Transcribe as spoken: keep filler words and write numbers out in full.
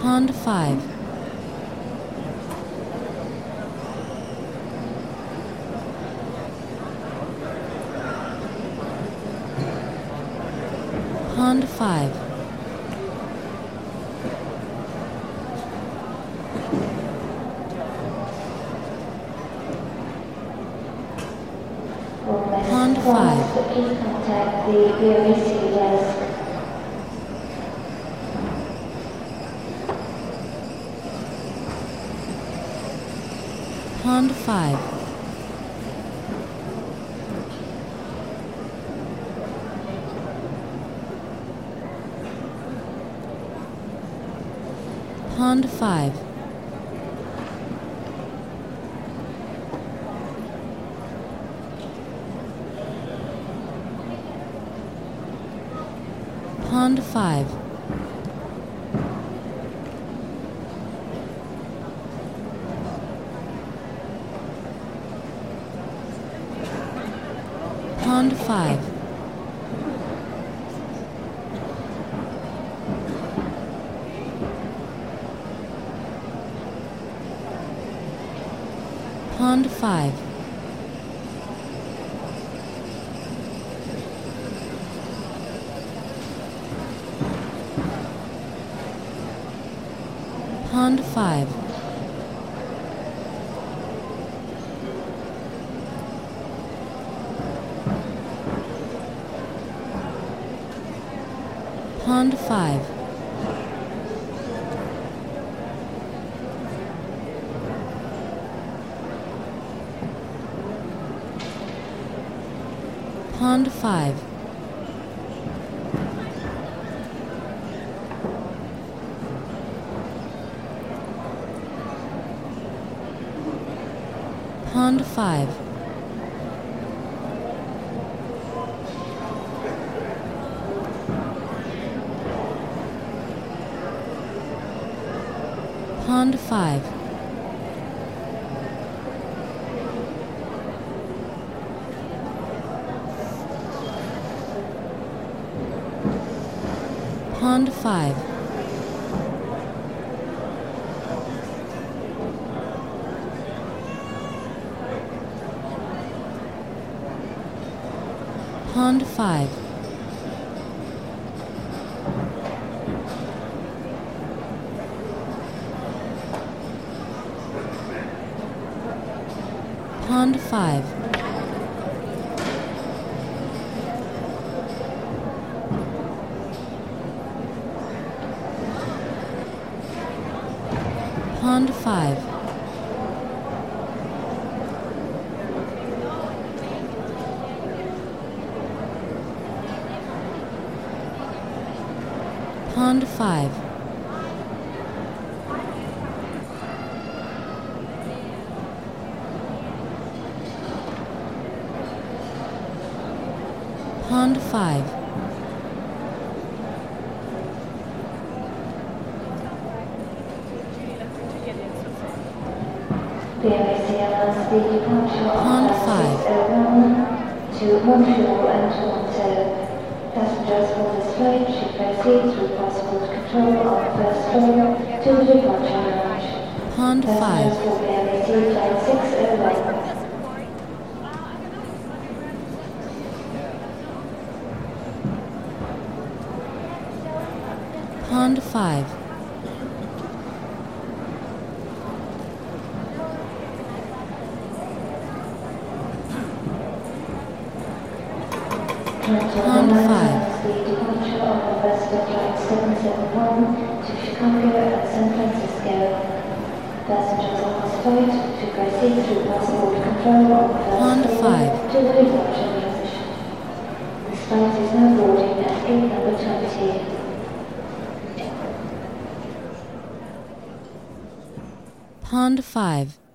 Pond five. Pond five. Pond five. Please contact the B O E C desk. Pond five. Pond five. Pond five. Pond five. Pond five. Pond five. Pond five. Pond five. Pond five. Pond five. Pond five. Pond five. Pond five. Pond five. Pond five. Pond five. B O E C allows the departure Pond of five. six oh one to Montreal and Toronto. Passengers for this flight should proceed through passport control on the first floor to the departure lounge. Pond five. Passengers for B O E C flight six oh one. Pond five. Pond five. The departure of the first flight seven seven one to Chicago and San Francisco. Passengers on this flight to proceed through passport control on the Pond first floor five. to the departure lounge. This flight is now boarding at gate number twenty. Pond five.